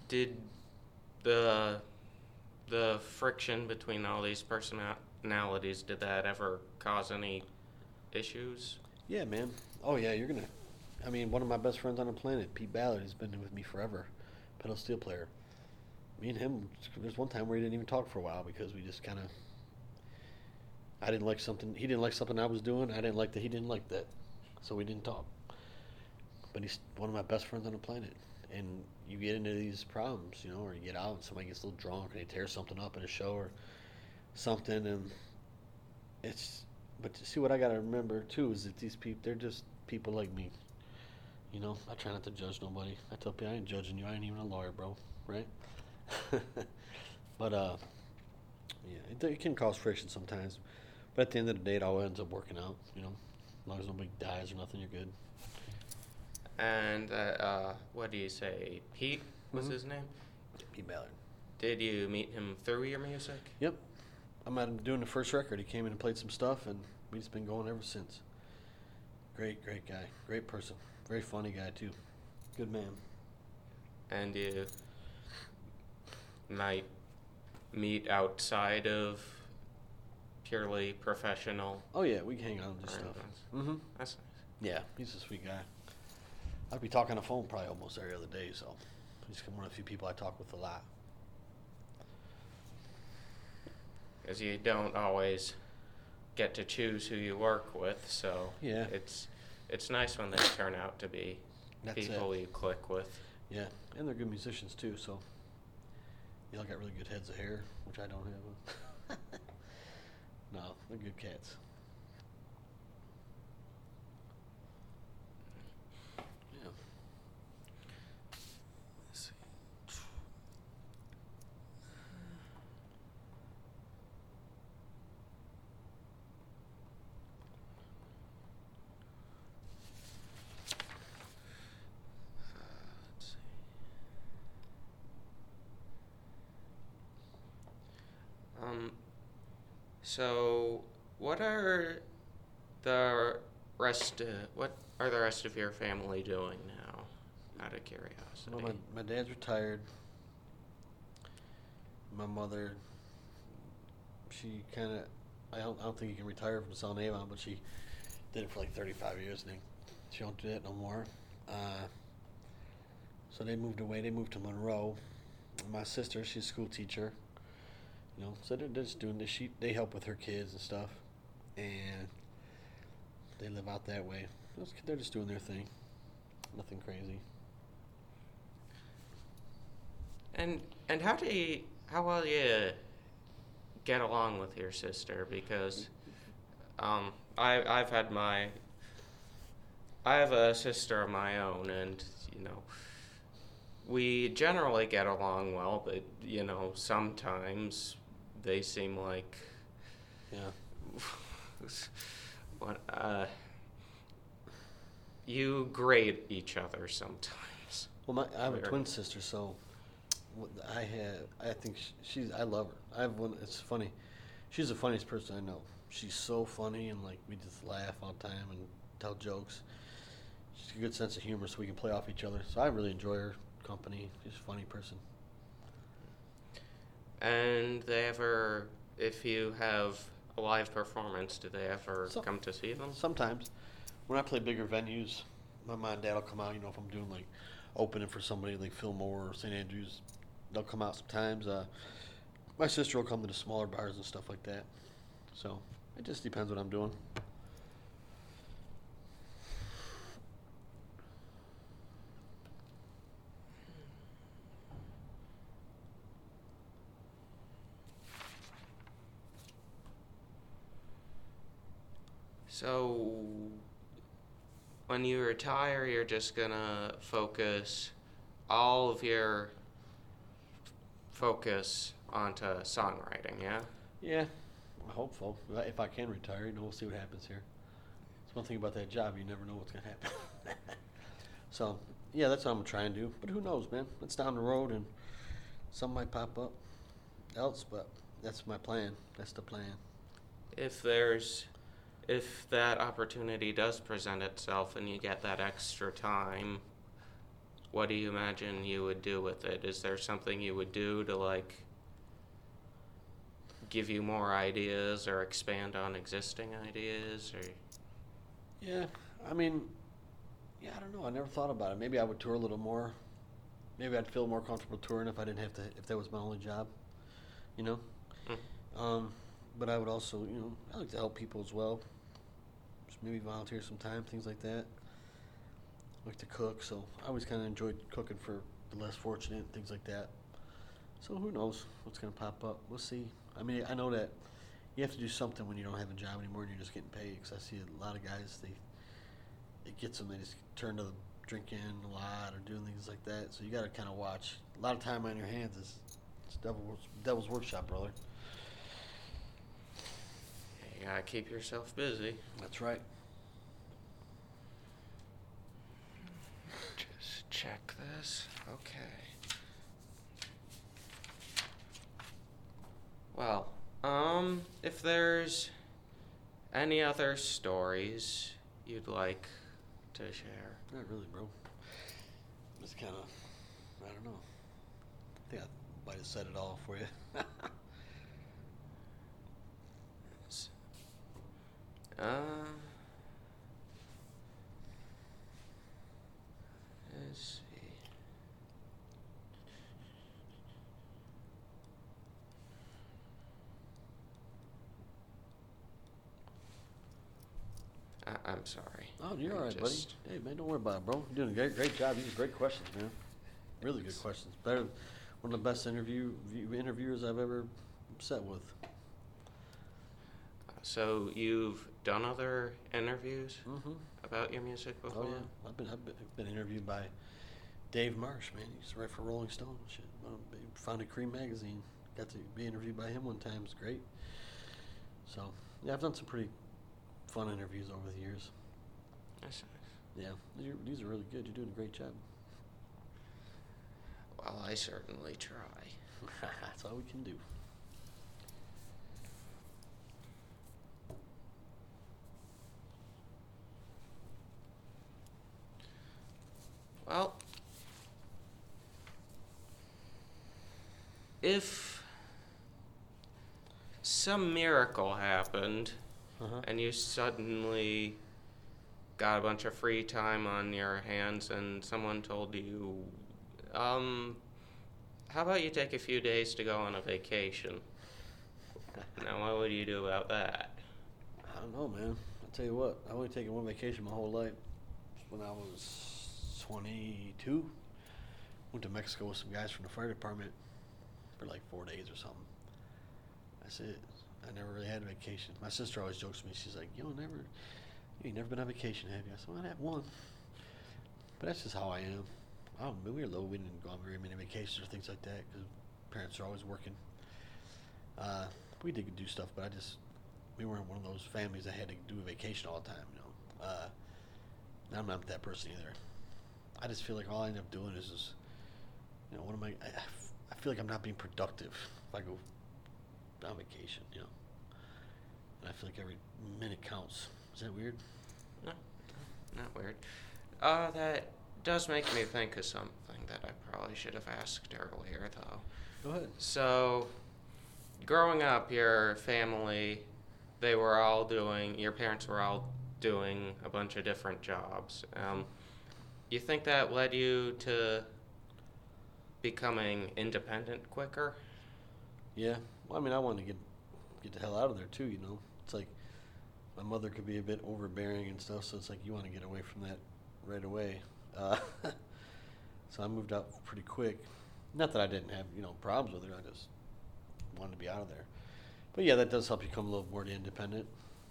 did the the friction between all these personalities, did that ever cause any issues? Yeah, man. Oh yeah, you're gonna. I mean, one of my best friends on the planet, Pete Ballard, has been with me forever. Pedal steel player. Me and him. There's one time where we didn't even talk for a while because we just kind of. I didn't like something. He didn't like something I was doing. I didn't like that. He didn't like that. So we didn't talk. But he's one of my best friends on the planet. And you get into these problems, you know, or you get out and somebody gets a little drunk and they tear something up in a show or something, and it's. But you see, what I gotta remember too is that these people, they're just people like me. You know, I try not to judge nobody. I tell people I ain't judging you. I ain't even a lawyer, bro. Right? But uh, yeah, it, it can cause friction sometimes. But at the end of the day, it all ends up working out. You know, as long as nobody dies or nothing, you're good. And uh, uh, what do you say? Pete was Mhm. his name? Pete Ballard. Did you meet him through your music? Yep. I'm at him doing the first record. He came in and played some stuff, and we've just been going ever since. Great, great guy. Great person. Very funny guy, too. Good man. And you might meet outside of purely professional Oh, yeah, we can hang out and do stuff. arrangements? Mm-hmm. That's nice. Yeah, he's a sweet guy. I'd be talking on the phone probably almost every other day, so he's one of the few people I talk with a lot. Because you don't always get to choose who you work with, so Yeah. it's it's nice when they turn out to be That's people it. you click with. Yeah, and they're good musicians too, so you all got really good heads of hair, which I don't have. No, they're good cats. Yeah. Let's see. Let's see. Um, so what are the rest? Uh, what are the rest of your family doing now? Out of curiosity. Well, my, my dad's retired. My mother, she kind of, I don't, I don't think you can retire from selling Avon, but she did it for like thirty-five years, and she don't do it no more. Uh, so they moved away. They moved to Monroe. My sister, she's a school teacher. You know, so they're, they're just doing this. She, they help with her kids and stuff, and they live out that way. They're just doing their thing. Nothing crazy. And and how do you how well do you get along with your sister? Because um, I I've had my I have a sister of my own, and you know we generally get along well, but you know sometimes they seem like Yeah. what uh you grade each other sometimes. Well, my I have a Weird. twin sister, so what I have. I think sh- she's. I love her. I have one. It's funny. She's the funniest person I know. She's so funny, and like we just laugh all the time and tell jokes. She's a good sense of humor, so we can play off each other. So I really enjoy her company. She's a funny person. And they ever, if you have a live performance, do they ever So- come to see them? Sometimes, when I play bigger venues, my mom and dad will come out. You know, if I'm doing like opening for somebody like Fillmore or Saint Andrews, they'll come out sometimes. Uh, my sister will come to the smaller bars and stuff like that. So it just depends what I'm doing. So, when you retire, you're just gonna focus all of your focus onto songwriting, yeah? Yeah, I hope so. If I- If I can retire, you know, we'll see what happens here. It's one thing about that job, you never know what's gonna happen. So, yeah, that's what I'm trying to do. But who knows, man? It's down the road, and something might pop up else. But that's my plan. That's the plan. If there's, if that opportunity does present itself and you get that extra time, what do you imagine you would do with it? Is there something you would do to, like, give you more ideas or expand on existing ideas? Or Yeah, I mean, yeah, I don't know. I never thought about it. Maybe I would tour a little more. Maybe I'd feel more comfortable touring if I didn't have to, if that was my only job, you know? Mm. Um, but I would also, you know, I like to help people as well. Just maybe volunteer sometime, things like that. I like to cook, so I always kind of enjoyed cooking for the less fortunate, things like that. So who knows what's going to pop up? We'll see. I mean, I know that you have to do something when you don't have a job anymore and you're just getting paid. Because I see a lot of guys, they it gets them, they just turn to the drinking a lot or doing things like that. So you got to kind of watch. A lot of time on your hands is it's devil's, devil's workshop, brother. You gotta keep yourself busy. That's right. Just check this. Okay. Well, um, if there's any other stories you'd like to share. Not really, bro. Just kind of, I don't know. I think I might have said it all for you. Uh, let's see. I, I'm sorry. Oh, you're I'm all right, just- buddy. Hey, man, don't worry about it, bro. You're doing a great, great job. These are great questions, man. Really good questions. Better, one of the best interview view- interviewers I've ever sat with. So you've done other interviews Mm-hmm. about your music before? Oh yeah, I've been, I've been I've been interviewed by Dave Marsh, man. He used to write for Rolling Stone and shit. Um, he founded Cream magazine. Got to be interviewed by him one time. It's great. So yeah, I've done some pretty fun interviews over the years. That's nice. Yeah, these are, these are really good. You're doing a great job. Well, I certainly try. That's all we can do. Well, if some miracle happened Uh-huh. and you suddenly got a bunch of free time on your hands and someone told you, um, how about you take a few days to go on a vacation? Now, what would you do about that? I don't know, man. I'll tell you what. I've only taken one vacation my whole life. When I was twenty-two, went to Mexico with some guys from the fire department for like four days or something. That's it. I never really had a vacation. My sister always jokes with me. She's like, "You don't never, you ain't never been on vacation, have you?" I said, "Well, I have one." But that's just how I am. I don't. When we were little, we didn't go on very many vacations or things like that because parents are always working. Uh, we did do stuff, but I just we weren't one of those families that had to do a vacation all the time. You know, uh, I'm not that person either. I just feel like all I end up doing is just, you know, what am I? I, I feel like I'm not being productive if I go on vacation. You know, and I feel like every minute counts. Is that weird? No, not weird. Uh, that does make me think of something that I probably should have asked earlier, though. Go ahead. So, growing up, your family, they were all doing, your parents were all doing a bunch of different jobs. Um, you think that led you to becoming independent quicker? Yeah. Well, I mean, I wanted to get get the hell out of there too. You know, it's like my mother could be a bit overbearing and stuff, so it's like you want to get away from that right away. Uh, so I moved out pretty quick. Not that I didn't have you know problems with her. I just wanted to be out of there. But yeah, that does help you become a little more independent.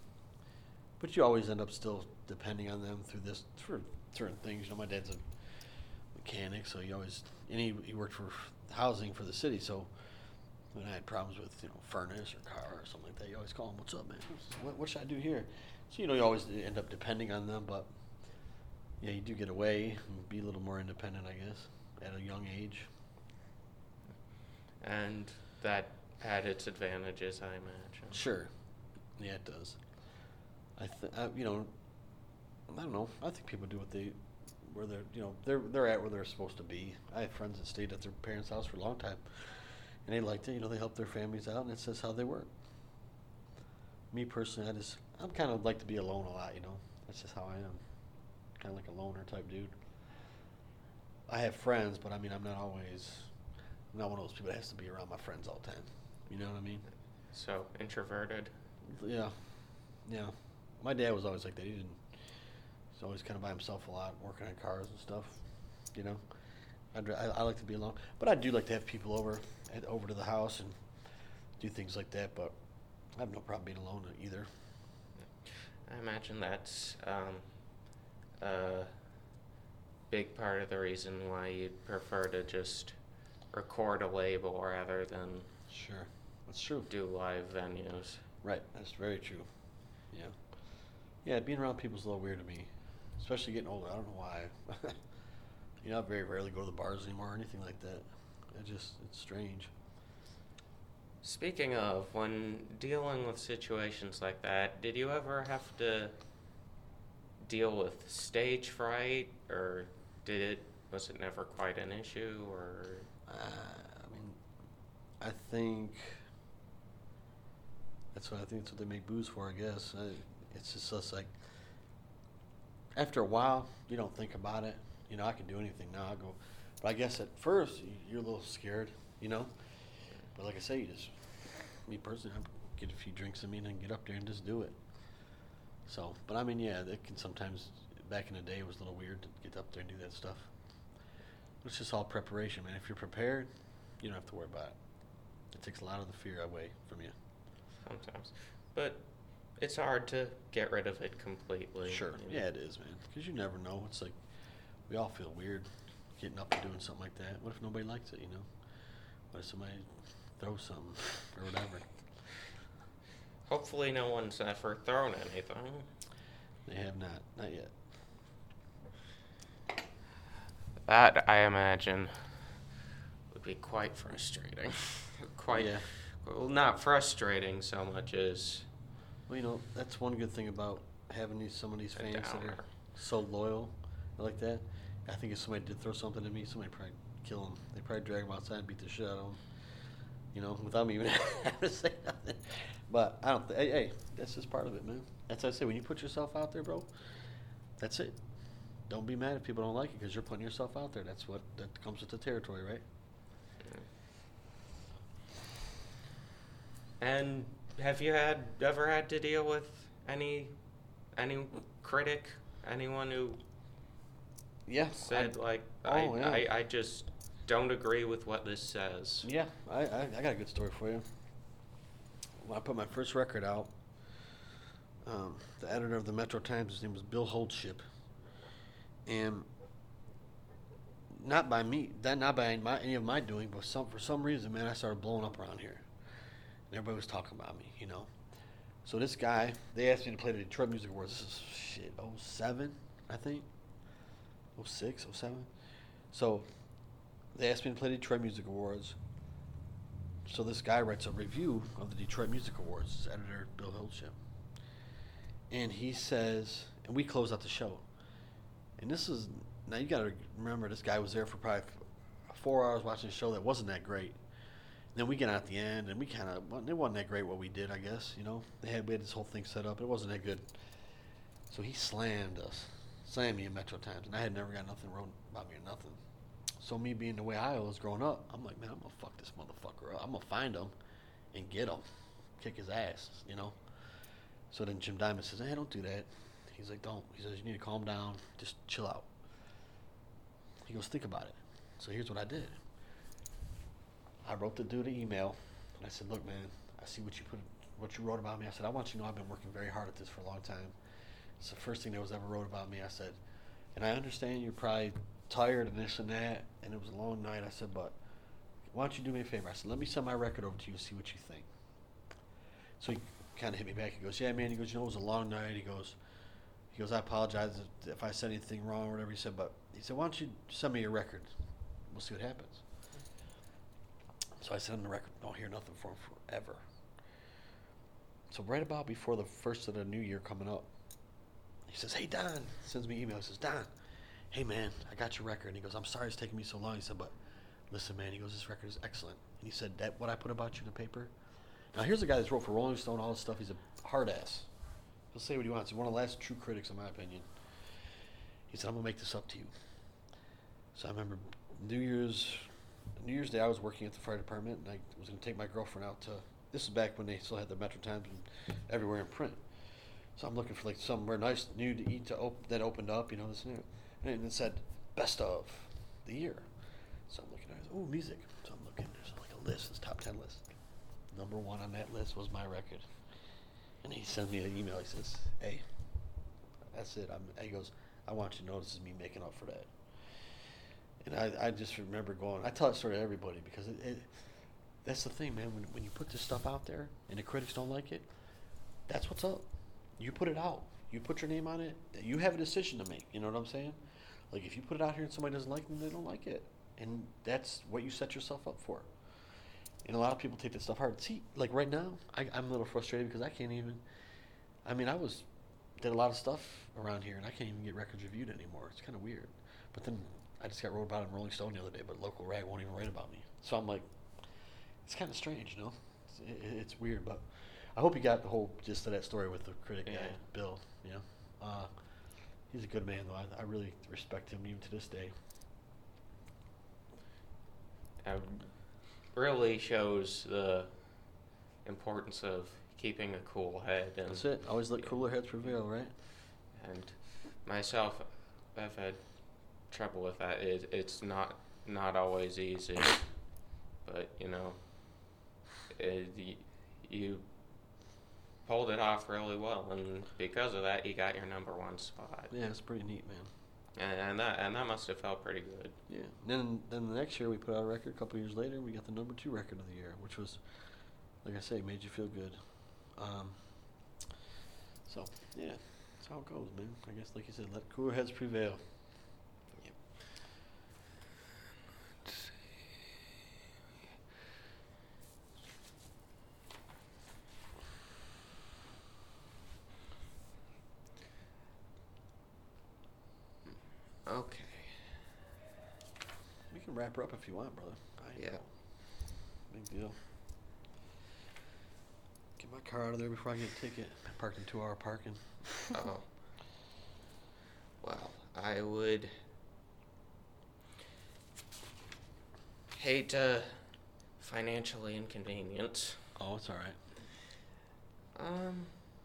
But you always end up still depending on them through this for certain things. You know, my dad's a mechanic, so he always and he, he worked for housing for the city. So when I had problems with you know furnace or car or something like that, you always call him, "What's up, man? What, what should I do here?" So you know you always end up depending on them. But yeah, you do get away and be a little more independent, I guess, at a young age. And that had its advantages, I imagine. Sure. Yeah, it does. I, th- I you know, I don't know. I think people do what they where they're, you know, they're they're at where they're supposed to be. I have friends that stayed at their parents' house for a long time, and they liked it. You know, they help their families out, and it's just how they work. Me personally, I just I'm kind of like to be alone a lot. You know, that's just how I am. Kind of like a loner type dude. I have friends, but I mean, I'm not always. I'm not one of those people that has to be around my friends all the time. You know what I mean? So introverted. Yeah, yeah. My dad was always like that. He didn't. He's always kind of by himself a lot, working on cars and stuff. You know, I'd, I, I like to be alone, but I do like to have people over, at, over to the house and do things like that. But I have no problem being alone either. I imagine that's um, a big part of the reason why you'd prefer to just record a label rather than Sure, that's true. do live venues. Right, that's very true. Yeah, yeah. Being around people's a little weird to me, especially getting older. I don't know why. You know, I very rarely go to the bars anymore or anything like that. It just it's strange. Speaking of, when dealing with situations like that, did you ever have to deal with stage fright, or did it, was it never quite an issue, or? Uh, I mean, I think that's what I think. That's what they make booze for, I guess. I, it's just us like after a while, you don't think about it. You know, I can do anything now. I go, but I guess at first you- you're a little scared. You know, but like I say, you just me personally, I get a few drinks in me and then get up there and just do it. So, but I mean, yeah, it can sometimes. Back in the day, it was a little weird to get up there and do that stuff. It's just all preparation, man. If you're prepared, you don't have to worry about it. It takes a lot of the fear away from you. Sometimes. But it's hard to get rid of it completely. Sure. you know. Yeah, it is, man. Because you never know. It's like we all feel weird getting up and doing something like that. What if nobody likes it, you know? What if somebody throws something or whatever? Hopefully no one's ever thrown anything. They have not. Not yet. That, I imagine, would be quite frustrating. quite, Yeah. well, not frustrating so much as Well, you know, that's one good thing about having these some of these a fans that downer. are so loyal like that. I think if somebody did throw something at me, somebody probably kill them. They probably drag them outside and beat the shit out of them. You know, without me even having to say nothing. But I don't. Th- hey, hey, that's just part of it, man. That's what I say. When you put yourself out there, bro, that's it. Don't be mad if people don't like it because you're putting yourself out there. That's what that comes with the territory, right? And have you had ever had to deal with any any critic, anyone who Yeah. said I, like oh, I, yeah. I I just don't agree with what this says? yeah. I, I I got a good story for you. When I put my first record out, um, the editor of the Metro Times, his name was Bill Holdship, and not by me, that not by my, any of my doing, but some for some reason, man, I started blowing up around here, and everybody was talking about me, you know. So this guy, they asked me to play the Detroit Music Awards. This is shit, oh seven, I think, oh six, oh seven. So they asked me to play the Detroit Music Awards. So this guy writes a review of the Detroit Music Awards, his editor, Bill Holdship. And he says, and we close out the show. And this is, now you got to remember, this guy was there for probably f- four hours watching a show that wasn't that great. And then we get out at the end, and we kind of, well, it wasn't that great what we did, I guess, you know. They had, we had this whole thing set up, it wasn't that good. So he slammed us, slammed me in Metro Times, and I had never got nothing wrote about me or nothing. So me being the way I was growing up, I'm like, man, I'm going to fuck this motherfucker up. I'm going to find him and get him, kick his ass, you know. So then Jim Diamond says, hey, don't do that. He's like, don't. He says, you need to calm down. Just chill out. He goes, think about it. So here's what I did. I wrote the dude an email, and I said, look, man, I see what you put, what you wrote about me. I said, I want you to know I've been working very hard at this for a long time. It's the first thing that was ever wrote about me. I said, and I understand you're probably tired and this and that, and it was a long night. I said, but why don't you do me a favor? I said, let me send my record over to you and see what you think. So he kind of hit me back. He goes, yeah, man. He goes, you know, it was a long night. He goes, he goes, I apologize if, if I said anything wrong or whatever. He said, but he said, why don't you send me your record? We'll see what happens. So I sent him the record. Don't hear nothing from him forever. So right about before the first of the new year coming up, he says, hey, Don. Sends me an email. He says, Don, hey man, I got your record. And he goes, I'm sorry it's taking me so long. He said, but listen, man, he goes, this record is excellent. And he said, that what I put about you in the paper. Now here's a guy that's wrote for Rolling Stone, all this stuff. He's a hard ass. He'll say what he wants. He's one of the last true critics, in my opinion. He said, I'm gonna make this up to you. So I remember New Year's New Year's Day, I was working at the fire department, and I was gonna take my girlfriend out to. This is back when they still had the Metro Times and everywhere in print. So I'm looking for like somewhere nice, new to eat to op- that opened up, you know, this and that. And it said best of the year. So I'm looking at it. Oh, music. So I'm looking. There's like a list. It's top ten list. Number one on that list was my record. And he sends me an email. He says, "Hey, that's it." I'm, he goes, "I want you to know this is me making up for that." And I, I just remember going. I tell that story to everybody because it, it that's the thing, man. When when you put this stuff out there and the critics don't like it, that's what's up. You put it out. You put your name on it. You have a decision to make. You know what I'm saying? Like if you put it out here and somebody doesn't like it, then they don't like it, and that's what you set yourself up for. And a lot of people take that stuff hard. See, like right now, I, I'm a little frustrated because I can't even. I mean, I was did a lot of stuff around here, and I can't even get records reviewed anymore. It's kind of weird. But then I just got wrote about it in Rolling Stone the other day, but local rag won't even write about me. So I'm like, it's kind of strange, you know? It's, it, it's weird, but I hope you got the whole gist of that story with the critic Yeah. guy, Bill. You know, uh, he's a good man, though. I, I really respect him even to this day. It really shows the importance of keeping a cool head. And, That's it. Always let cooler heads prevail, right? And myself, I've had trouble with that. It, it's not not always easy, but you know, it, y- you pulled it off really well, and because of that, you got your number one spot. Yeah, it's pretty neat, man. And, and that and that must have felt pretty good. Yeah. Then then the next year we put out a record. A couple years later, we got the number two record of the year, which was, like I say, made you feel good. Um, so yeah, that's how it goes, man. I guess, like you said, let cooler heads prevail. Yep. Okay. We can wrap her up if you want, brother. I Yeah. know. Big deal. Get my car out of there before I get a ticket. I parked in two-hour parking. Oh. Well, I would hate to financially inconvenience. Oh, it's all right. Um,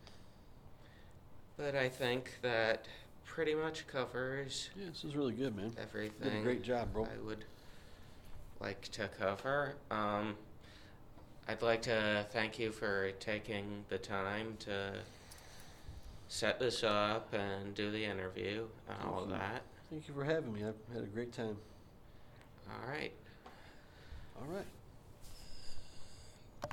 but I think that pretty much covers Yeah, this is really good, man. everything. Did a great job, bro. I would like to cover. Um, I'd like to thank you for taking the time to set this up and do the interview and all of Thank you. that. Thank you for having me. I had a great time. All right. All right.